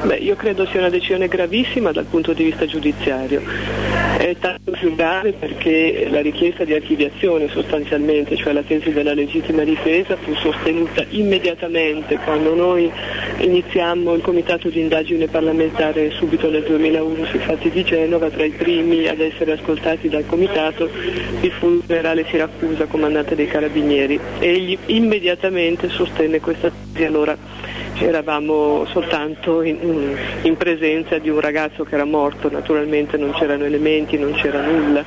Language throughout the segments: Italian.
Io credo sia una decisione gravissima dal punto di vista giudiziario. È tanto più grave perché la richiesta di archiviazione sostanzialmente, cioè la tesi della legittima difesa, fu sostenuta immediatamente quando noi iniziammo il comitato di indagine parlamentare subito nel 2001 sui fatti di Genova. Tra i primi ad essere ascoltati dal comitato vi fu il generale Siracusa, comandante dei Carabinieri. Egli immediatamente sostenne questa tesi. Allora eravamo soltanto in presenza di un ragazzo che era morto, naturalmente non c'erano elementi, non c'era nulla.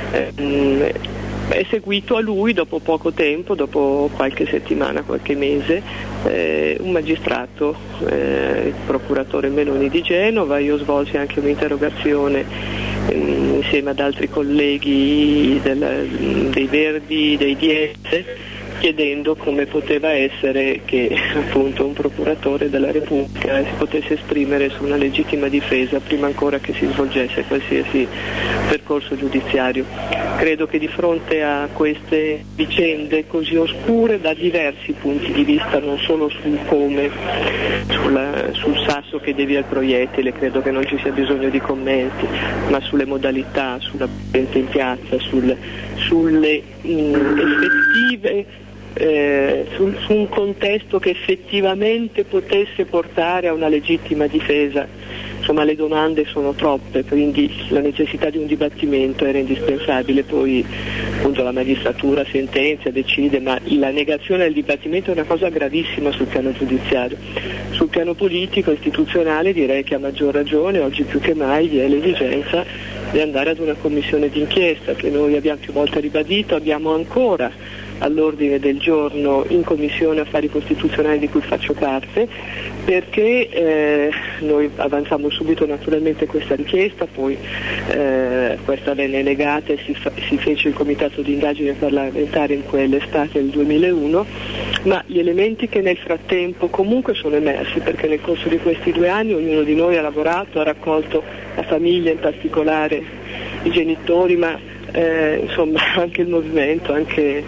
È seguito a lui dopo poco tempo, dopo qualche settimana, qualche mese, un magistrato, il procuratore Meloni di Genova. Io svolsi anche un'interrogazione insieme ad altri colleghi dei Verdi, dei DS, chiedendo come poteva essere che appunto un procuratore della Repubblica si potesse esprimere su una legittima difesa prima ancora che si svolgesse qualsiasi percorso giudiziario. Credo che di fronte a queste vicende così oscure da diversi punti di vista, non solo sul come, sul sasso che devia il proiettile, credo che non ci sia bisogno di commenti, ma sulle modalità, sulla presenza in piazza, sulle effettive su un contesto che effettivamente potesse portare a una legittima difesa. Insomma, le domande sono troppe, quindi la necessità di un dibattimento era indispensabile. Poi appunto la magistratura sentenzia, decide, ma la negazione del dibattimento è una cosa gravissima sul piano giudiziario. Sul piano politico, istituzionale, direi che a maggior ragione oggi più che mai vi è l'esigenza di andare ad una commissione d'inchiesta che noi abbiamo più volte ribadito, abbiamo ancora all'ordine del giorno in Commissione Affari Costituzionali di cui faccio parte, perché noi avanzammo subito naturalmente questa richiesta, poi questa venne negata e si fece il comitato di indagine parlamentare in quell'estate del 2001, ma gli elementi che nel frattempo comunque sono emersi, perché nel corso di questi 2 anni ognuno di noi ha lavorato, ha raccolto la famiglia, in particolare i genitori, ma insomma anche il movimento, anche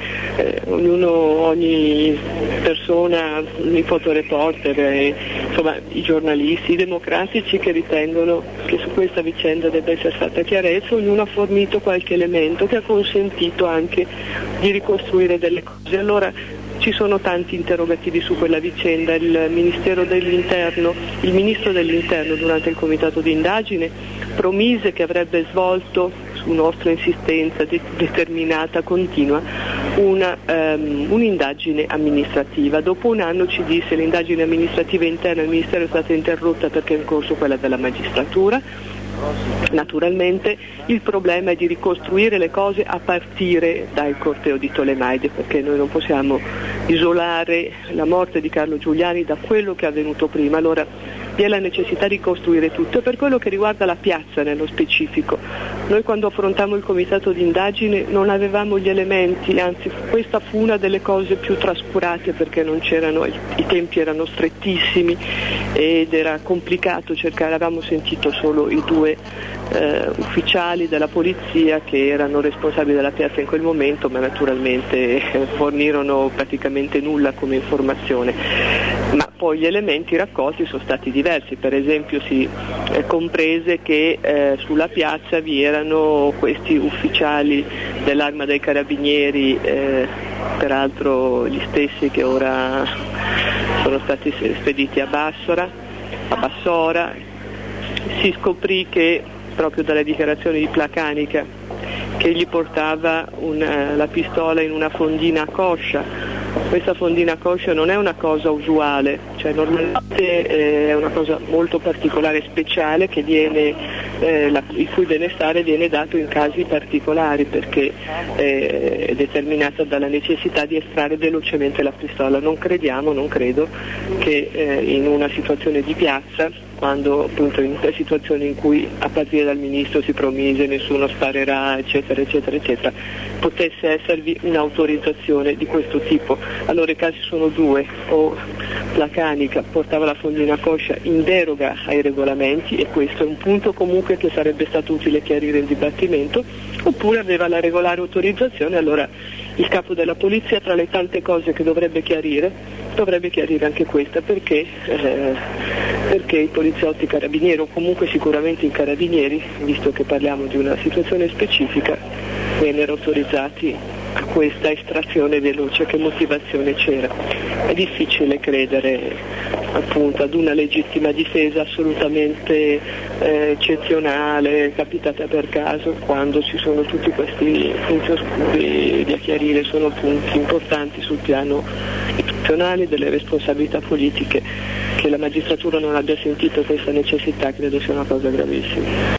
ogni persona, i fotoreporter, insomma i giornalisti, i democratici che ritengono che su questa vicenda debba essere fatta chiarezza. Ognuno ha fornito qualche elemento che ha consentito anche di ricostruire delle cose. Allora ci sono tanti interrogativi su quella vicenda. Il Ministro dell'Interno durante il comitato di indagine promise che avrebbe svolto, su nostra insistenza determinata, continua, un'indagine amministrativa. Dopo 1 anno ci disse: l'indagine amministrativa interna del Ministero è stata interrotta perché è in corso quella della magistratura. Naturalmente il problema è di ricostruire le cose a partire dal corteo di Tolemaide, perché noi non possiamo isolare la morte di Carlo Giuliani da quello che è avvenuto prima. Allora vi è la necessità di costruire tutto. Per quello che riguarda la piazza nello specifico, noi quando affrontammo il comitato di indagine non avevamo gli elementi, anzi questa fu una delle cose più trascurate, perché non c'erano, i tempi erano strettissimi ed era complicato cercare. Avevamo sentito solo i 2 ufficiali della polizia che erano responsabili della piazza in quel momento, ma naturalmente fornirono praticamente nulla come informazione. Ma poi gli elementi raccolti sono stati diversi. Per esempio si comprese che sulla piazza vi erano questi ufficiali dell'Arma dei Carabinieri, peraltro gli stessi che ora sono stati spediti a Bassora. Si scoprì che proprio dalle dichiarazioni di Placanica che gli portava la pistola in una fondina a coscia. Questa fondina a coscia non è una cosa usuale, cioè normalmente è una cosa molto particolare, speciale, che il cui benestare viene dato in casi particolari, perché è determinata dalla necessità di estrarre velocemente la pistola. Non credo che in una situazione di piazza, quando appunto in situazioni in cui a partire dal ministro si promise nessuno sparerà, eccetera eccetera eccetera, potesse esservi un'autorizzazione di questo tipo. Allora i casi sono 2: o Placanica portava la fondina a coscia in deroga ai regolamenti, e questo è un punto comunque che sarebbe stato utile chiarire in dibattimento, oppure aveva la regolare autorizzazione. Allora il capo della polizia, tra le tante cose che dovrebbe chiarire anche questa, perché perché i poliziotti carabinieri, o comunque sicuramente i carabinieri, visto che parliamo di una situazione specifica, vennero autorizzati a questa estrazione veloce. Che motivazione c'era? È difficile credere appunto ad una legittima difesa assolutamente eccezionale, capitata per caso, quando ci sono tutti questi punti oscuri da chiarire. Sono punti importanti sul piano istituzionale, delle responsabilità politiche. Che la magistratura non abbia sentito questa necessità credo sia una cosa gravissima.